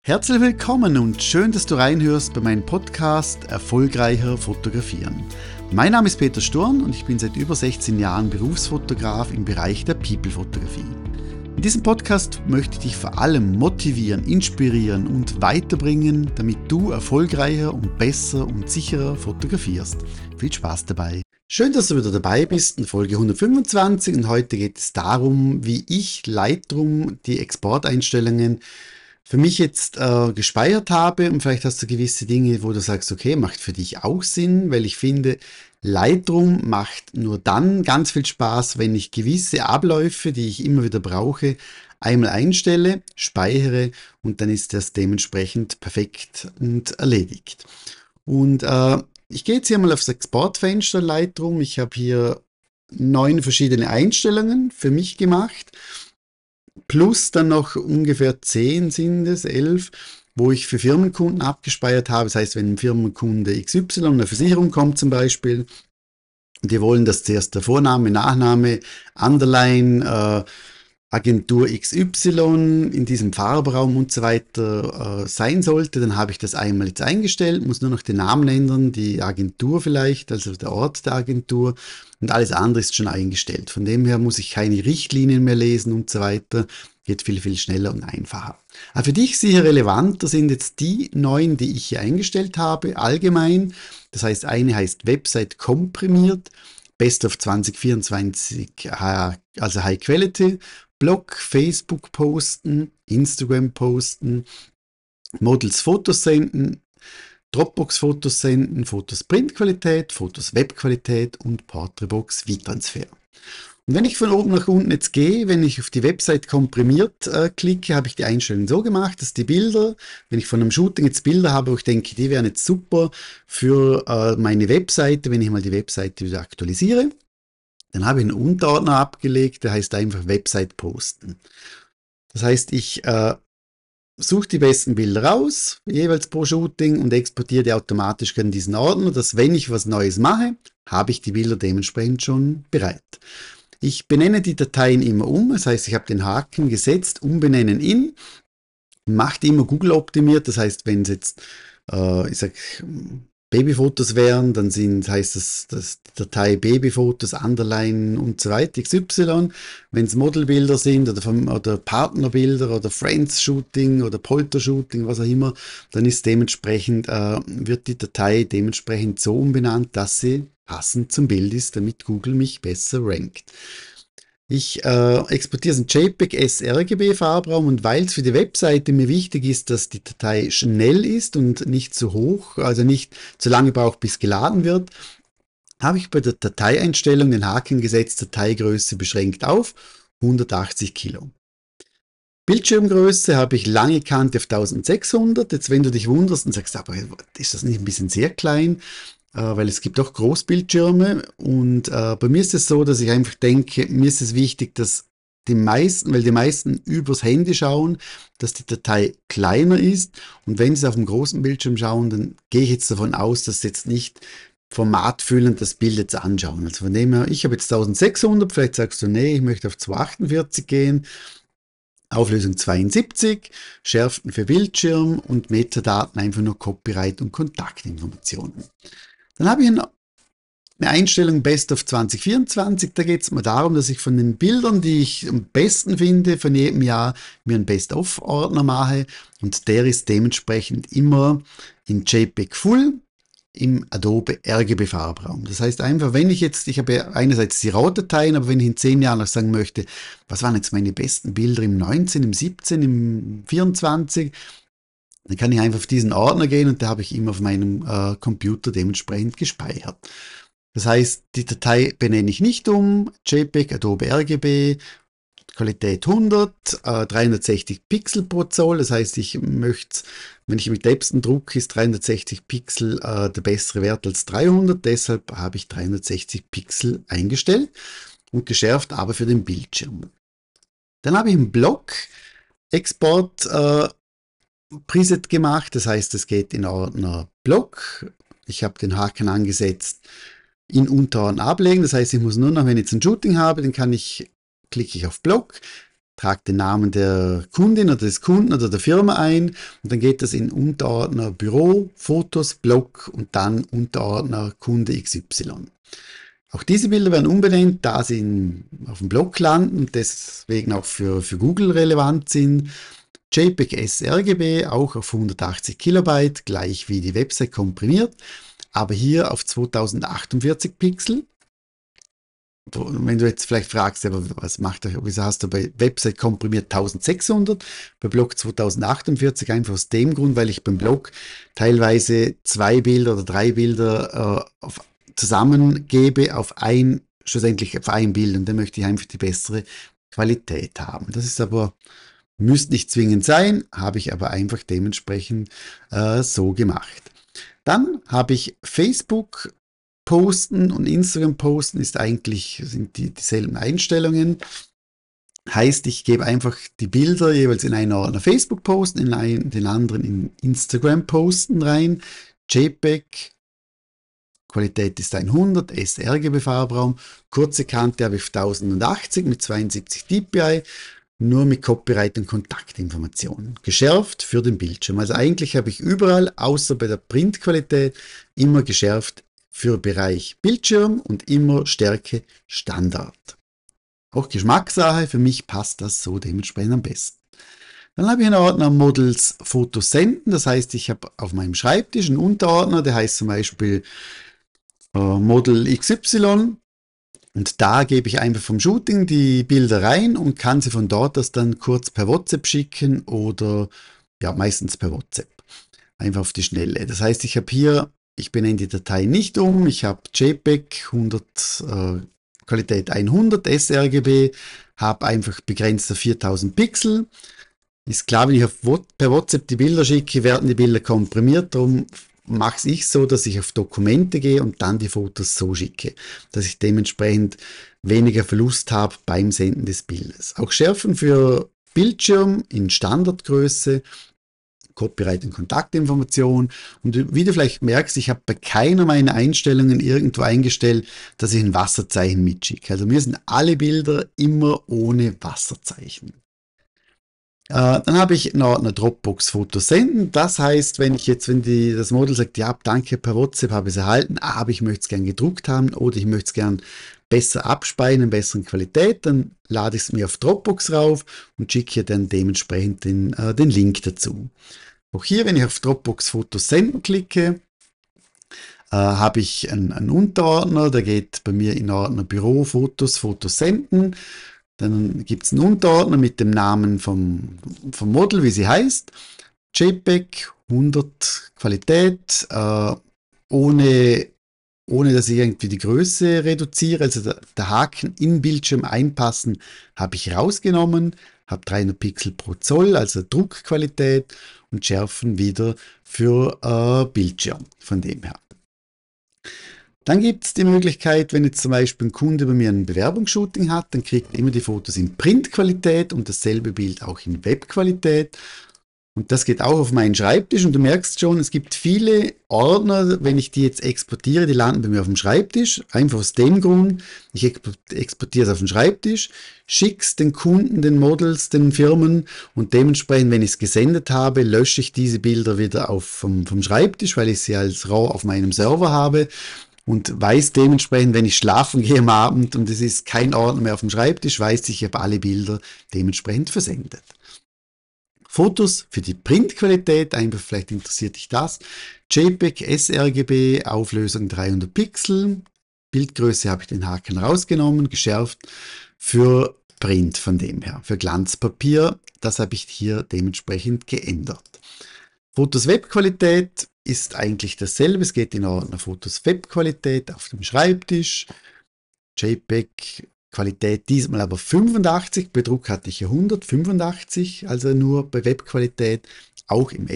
Herzlich willkommen und schön, dass du reinhörst bei meinem Podcast Erfolgreicher Fotografieren. Mein Name ist Peter Sturm und ich bin seit über 16 Jahren Berufsfotograf im Bereich der People-Fotografie. In diesem Podcast möchte ich dich vor allem motivieren, inspirieren und weiterbringen, damit du erfolgreicher und besser und sicherer fotografierst. Viel Spaß dabei! Schön, dass du wieder dabei bist in Folge 125 und heute geht es darum, wie ich Lightroom die Exporteinstellungen für mich jetzt gespeichert habe, und vielleicht hast du gewisse Dinge, wo du sagst, okay, macht für dich auch Sinn, weil ich finde, Lightroom macht nur dann ganz viel Spaß, wenn ich gewisse Abläufe, die ich immer wieder brauche, einmal einstelle, speichere und dann ist das dementsprechend perfekt und erledigt. Und ich gehe jetzt hier mal aufs Exportfenster Lightroom. Ich habe hier 9 verschiedene Einstellungen für mich gemacht. Plus dann noch ungefähr 10 sind es, 11, wo ich für Firmenkunden abgespeichert habe. Das heißt, wenn ein Firmenkunde XY, eine Versicherung kommt zum Beispiel, die wollen, dass zuerst der Vorname, Nachname, Underline, Agentur XY in diesem Farbraum und so weiter sein sollte, dann habe ich das einmal jetzt eingestellt, muss nur noch den Namen ändern, die Agentur vielleicht, also der Ort der Agentur, und alles andere ist schon eingestellt. Von dem her muss ich keine Richtlinien mehr lesen und so weiter. Geht viel, viel schneller und einfacher. Aber für dich sicher relevanter sind jetzt die 9, die ich hier eingestellt habe, allgemein. Das heißt, eine heißt Website komprimiert, Best of 2024, also High Quality, Blog, Facebook posten, Instagram posten, Models Fotos senden, Dropbox Fotos senden, Fotos Printqualität, Fotos Webqualität und Porträtbox WeTransfer. Und wenn ich von oben nach unten jetzt gehe, wenn ich auf die Website komprimiert klicke, habe ich die Einstellung so gemacht, dass die Bilder, wenn ich von einem Shooting jetzt Bilder habe, wo ich denke, die wären jetzt super für meine Webseite, wenn ich mal die Webseite wieder aktualisiere, dann habe ich einen Unterordner abgelegt, der heißt einfach Website posten. Das heißt, ich suche die besten Bilder raus, jeweils pro Shooting, und exportiere die automatisch in diesen Ordner, dass wenn ich was Neues mache, habe ich die Bilder dementsprechend schon bereit. Ich benenne die Dateien immer um, das heißt, ich habe den Haken gesetzt, umbenennen in, macht immer Google optimiert, das heißt, wenn es jetzt, ich sag, Babyfotos wären, dann heißt das die Datei Babyfotos, Underline und so weiter, XY. Wenn es Modelbilder sind oder Partnerbilder oder Friends-Shooting oder Polter-Shooting, was auch immer, dann ist dementsprechend, wird die Datei dementsprechend so umbenannt, dass sie passend zum Bild ist, damit Google mich besser rankt. Ich exportiere es in JPEG sRGB Farbraum, und weil es für die Webseite mir wichtig ist, dass die Datei schnell ist und nicht zu hoch, also nicht zu lange braucht, bis geladen wird, habe ich bei der Dateieinstellung den Haken gesetzt, Dateigröße beschränkt auf 180 Kilo. Bildschirmgröße habe ich lange Kante auf 1600. Jetzt, wenn du dich wunderst und sagst, aber ist das nicht ein bisschen sehr klein? Weil es gibt auch Großbildschirme, und bei mir ist es so, dass ich einfach denke, mir ist es wichtig, dass die meisten übers Handy schauen, dass die Datei kleiner ist, und wenn sie auf dem großen Bildschirm schauen, dann gehe ich jetzt davon aus, dass sie jetzt nicht formatfüllend das Bild jetzt anschauen. Also von dem her, ich habe jetzt 1600, vielleicht sagst du, nee, ich möchte auf 248 gehen, Auflösung 72, Schärften für Bildschirm und Metadaten einfach nur Copyright und Kontaktinformationen. Dann habe ich eine Einstellung Best of 2024, da geht es mir darum, dass ich von den Bildern, die ich am besten finde von jedem Jahr, mir einen Best-of-Ordner mache, und der ist dementsprechend immer in JPEG Full im Adobe RGB Farbraum. Das heißt einfach, ich habe ja einerseits die RAW-Dateien, aber wenn ich in 10 Jahren noch sagen möchte, was waren jetzt meine besten Bilder im 19, im 17, im 24, dann kann ich einfach auf diesen Ordner gehen, und da habe ich immer auf meinem Computer dementsprechend gespeichert. Das heißt, die Datei benenne ich nicht um, JPEG, Adobe RGB, Qualität 100, 360 Pixel pro Zoll, das heißt, wenn ich mit Epson drucke, ist 360 Pixel der bessere Wert als 300, deshalb habe ich 360 Pixel eingestellt und geschärft, aber für den Bildschirm. Dann habe ich einen Block-Export Preset gemacht, das heißt, es geht in Ordner Block. Ich habe den Haken angesetzt, in Unterordner ablegen, das heißt, ich muss nur noch, wenn ich jetzt ein Shooting habe, klicke ich auf Block, trage den Namen der Kundin oder des Kunden oder der Firma ein und dann geht das in Unterordner Büro, Fotos, Blog und dann Unterordner Kunde XY. Auch diese Bilder werden umbenannt, da sie auf dem Blog landen und deswegen auch für Google relevant sind. JPEG sRGB auch auf 180 Kilobyte, gleich wie die Website komprimiert, aber hier auf 2048 Pixel. Wenn du jetzt vielleicht fragst, aber wieso hast du bei Website komprimiert 1600, bei Blog 2048? Einfach aus dem Grund, weil ich beim Blog teilweise 2 Bilder oder 3 Bilder zusammengebe schlussendlich auf ein Bild, und dann möchte ich einfach die bessere Qualität haben. Das ist aber, müsste nicht zwingend sein, habe ich aber einfach dementsprechend so gemacht. Dann habe ich Facebook posten und Instagram posten sind dieselben Einstellungen. Heißt, ich gebe einfach die Bilder jeweils in einen Ordner Facebook posten, den anderen in Instagram posten rein. JPEG, Qualität ist 100, sRGB Farbraum, kurze Kante habe ich auf 1080 mit 72 dpi, nur mit Copyright und Kontaktinformationen. Geschärft für den Bildschirm. Also eigentlich habe ich überall, außer bei der Printqualität, immer geschärft für Bereich Bildschirm und immer Stärke Standard. Auch Geschmackssache, für mich passt das so dementsprechend am besten. Dann habe ich einen Ordner Models Fotos senden, das heißt, ich habe auf meinem Schreibtisch einen Unterordner, der heißt zum Beispiel Model XY, und da gebe ich einfach vom Shooting die Bilder rein und kann sie von dort aus dann kurz per WhatsApp schicken oder ja, meistens per WhatsApp. Einfach auf die Schnelle. Das heißt, ich benenne die Datei nicht um, ich habe JPEG 100, Qualität 100, sRGB, habe einfach begrenzt auf 4000 Pixel. Ist klar, wenn ich per WhatsApp die Bilder schicke, werden die Bilder komprimiert, darum mache ich so, dass ich auf Dokumente gehe und dann die Fotos so schicke, dass ich dementsprechend weniger Verlust habe beim Senden des Bildes. Auch Schärfen für Bildschirm in Standardgröße, Copyright und Kontaktinformation. Und wie du vielleicht merkst, ich habe bei keiner meiner Einstellungen irgendwo eingestellt, dass ich ein Wasserzeichen mitschicke. Also mir sind alle Bilder immer ohne Wasserzeichen. Dann habe ich einen Ordner Dropbox Fotos senden. Das heißt, wenn das Model sagt, ja, danke, per WhatsApp habe ich es erhalten, aber ich möchte es gern gedruckt haben oder ich möchte es gern besser abspeichern, in besseren Qualität, dann lade ich es mir auf Dropbox rauf und schicke hier dann dementsprechend den Link dazu. Auch hier, wenn ich auf Dropbox Fotos senden klicke, habe ich einen Unterordner, der geht bei mir in Ordner Büro, Fotos senden. Dann gibt es einen Unterordner mit dem Namen vom Model, wie sie heißt. JPEG, 100 Qualität, ohne dass ich irgendwie die Größe reduziere. Also der Haken im Bildschirm einpassen habe ich rausgenommen, habe 300 Pixel pro Zoll, also Druckqualität, und Schärfen wieder für Bildschirm von dem her. Dann gibt es die Möglichkeit, wenn jetzt zum Beispiel ein Kunde bei mir ein Bewerbungsshooting hat, dann kriegt er immer die Fotos in Printqualität und dasselbe Bild auch in Webqualität. Und das geht auch auf meinen Schreibtisch, und du merkst schon, es gibt viele Ordner, wenn ich die jetzt exportiere, die landen bei mir auf dem Schreibtisch. Einfach aus dem Grund, ich exportiere es auf den Schreibtisch, schicke es den Kunden, den Models, den Firmen, und dementsprechend, wenn ich es gesendet habe, lösche ich diese Bilder wieder vom Schreibtisch, weil ich sie als RAW auf meinem Server habe. Und weiß dementsprechend, wenn ich schlafen gehe am Abend und es ist kein Ordner mehr auf dem Schreibtisch, weiß ich habe alle Bilder dementsprechend versendet. Fotos für die Printqualität, einfach vielleicht interessiert dich das. JPEG, sRGB, Auflösung 300 Pixel, Bildgröße habe ich den Haken rausgenommen, geschärft für Print von dem her. Für Glanzpapier, das habe ich hier dementsprechend geändert. Fotos Webqualität ist eigentlich dasselbe. Es geht in Ordner Fotos Webqualität auf dem Schreibtisch. JPEG Qualität diesmal aber 85. Bei Druck hatte ich ja 185, also nur bei Webqualität. Auch im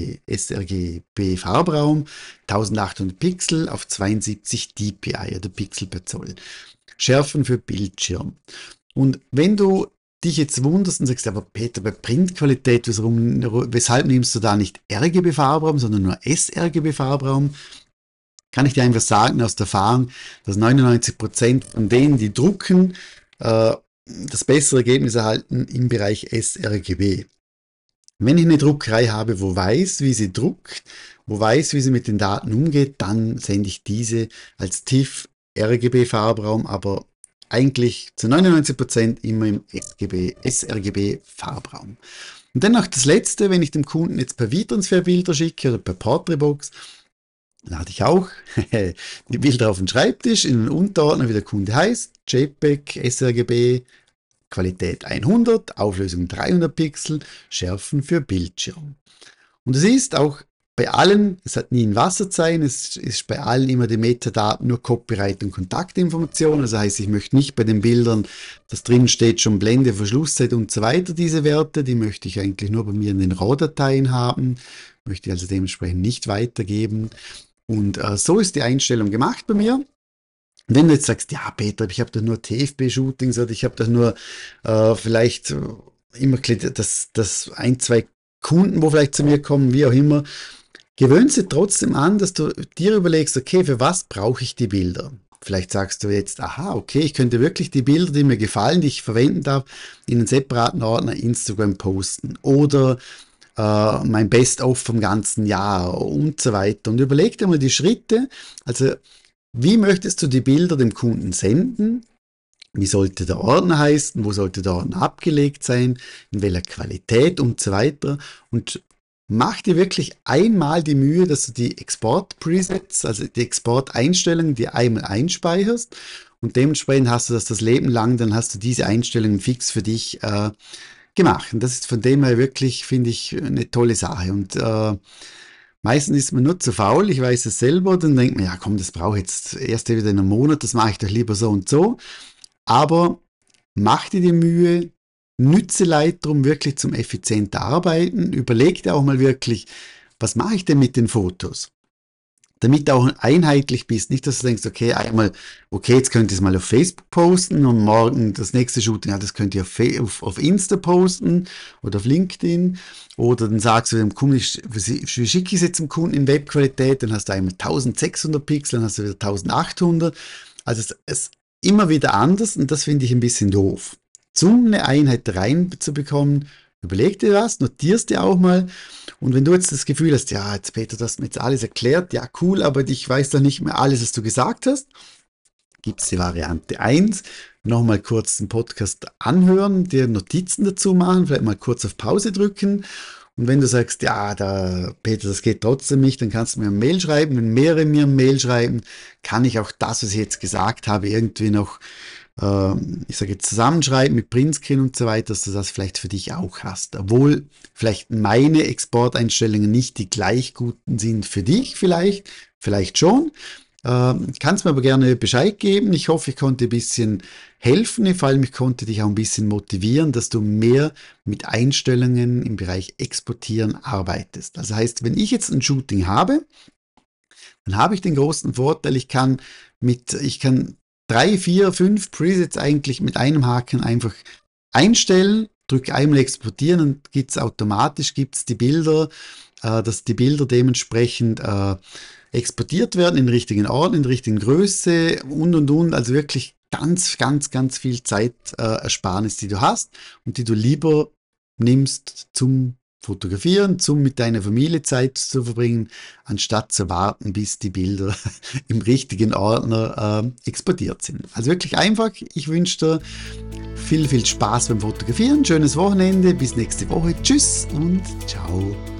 sRGB Farbraum. 1800 Pixel auf 72 dpi oder Pixel per Zoll. Schärfen für Bildschirm. Und wenn du dich jetzt wunderst und sagst, aber Peter, bei Printqualität, weshalb nimmst du da nicht RGB-Farbraum, sondern nur sRGB-Farbraum? Kann ich dir einfach sagen aus der Erfahrung, dass 99% von denen, die drucken, das bessere Ergebnis erhalten im Bereich sRGB. Wenn ich eine Druckerei habe, wo weiß, wie sie druckt, wo weiß, wie sie mit den Daten umgeht, dann sende ich diese als TIFF RGB-Farbraum, aber eigentlich zu 99% immer im sRGB-Farbraum. Und dann noch das Letzte, wenn ich dem Kunden jetzt per WeTransfer Bilder schicke oder per Portrait-Box, dann hatte ich auch die Bilder auf dem Schreibtisch in einem Unterordner, wie der Kunde heißt, JPEG, sRGB, Qualität 100, Auflösung 300 Pixel, Schärfen für Bildschirm. Und es ist auch bei allen, es hat nie ein Wasserzeichen, es ist bei allen immer die Metadaten nur Copyright und Kontaktinformationen. Das heißt, ich möchte nicht bei den Bildern, das drin steht schon Blende, Verschlusszeit und so weiter, diese Werte, die möchte ich eigentlich nur bei mir in den RAW-Dateien haben, möchte ich also dementsprechend nicht weitergeben. Und so ist die Einstellung gemacht bei mir. Wenn du jetzt sagst, ja Peter, ich habe da nur TFB-Shootings oder ich habe da nur vielleicht immer das ein, zwei Kunden, wo vielleicht zu mir kommen, wie auch immer, gewöhn sie trotzdem an, dass du dir überlegst, okay, für was brauche ich die Bilder? Vielleicht sagst du jetzt, aha, okay, ich könnte wirklich die Bilder, die mir gefallen, die ich verwenden darf, in einen separaten Ordner Instagram posten oder mein Best-of vom ganzen Jahr und so weiter. Und überleg dir mal die Schritte, also wie möchtest du die Bilder dem Kunden senden? Wie sollte der Ordner heißen? Wo sollte der Ordner abgelegt sein? In welcher Qualität und so weiter? Und mach dir wirklich einmal die Mühe, dass du die Export-Presets, also die Export-Einstellungen, die einmal einspeicherst und dementsprechend hast du das Leben lang, dann hast du diese Einstellungen fix für dich gemacht. Und das ist von dem her wirklich, finde ich, eine tolle Sache. Und meistens ist man nur zu faul, ich weiß es selber, dann denkt man, ja komm, das brauche ich jetzt erst wieder in einem Monat, das mache ich doch lieber so und so. Aber mach dir die Mühe, nütze Lightroom wirklich zum effizienten Arbeiten, überleg dir auch mal wirklich, was mache ich denn mit den Fotos? Damit du auch einheitlich bist, nicht, dass du denkst, okay, einmal, okay, jetzt könnt ihr es mal auf Facebook posten und morgen das nächste Shooting, ja, das könnt ihr auf Insta posten oder auf LinkedIn oder dann sagst du dem Kunden, wie schicke ich es jetzt zum Kunden in Webqualität, dann hast du einmal 1600 Pixel, dann hast du wieder 1800, also es immer wieder anders und das finde ich ein bisschen doof. Um eine Einheit reinzubekommen, überleg dir was, notierst dir auch mal und wenn du jetzt das Gefühl hast, ja, jetzt Peter, du hast mir jetzt alles erklärt, ja cool, aber ich weiß doch nicht mehr alles, was du gesagt hast, gibt es die Variante 1, nochmal kurz den Podcast anhören, dir Notizen dazu machen, vielleicht mal kurz auf Pause drücken und wenn du sagst, ja, Peter, das geht trotzdem nicht, dann kannst du mir eine Mail schreiben, wenn mehrere mir eine Mail schreiben, kann ich auch das, was ich jetzt gesagt habe, irgendwie noch ich sage jetzt zusammenschreiben mit Printscreen und so weiter, dass du das vielleicht für dich auch hast. Obwohl vielleicht meine Exporteinstellungen nicht die gleich guten sind für dich vielleicht schon. Kannst mir aber gerne Bescheid geben. Ich hoffe, ich konnte ein bisschen helfen. Vor allem, ich konnte dich auch ein bisschen motivieren, dass du mehr mit Einstellungen im Bereich Exportieren arbeitest. Das heißt, wenn ich jetzt ein Shooting habe, dann habe ich den großen Vorteil, ich kann 3, 4, 5 Presets eigentlich mit einem Haken einfach einstellen, drücke einmal exportieren und gibt's die Bilder, dass die Bilder dementsprechend exportiert werden in den richtigen Ort, in der richtigen Größe und. Also wirklich ganz, ganz, ganz viel Zeitersparnis, die du hast und die du lieber nimmst zum Fotografieren, zum mit deiner Familie Zeit zu verbringen, anstatt zu warten, bis die Bilder im richtigen Ordner exportiert sind. Also wirklich einfach. Ich wünsche dir viel, viel Spaß beim Fotografieren, schönes Wochenende, bis nächste Woche. Tschüss und ciao.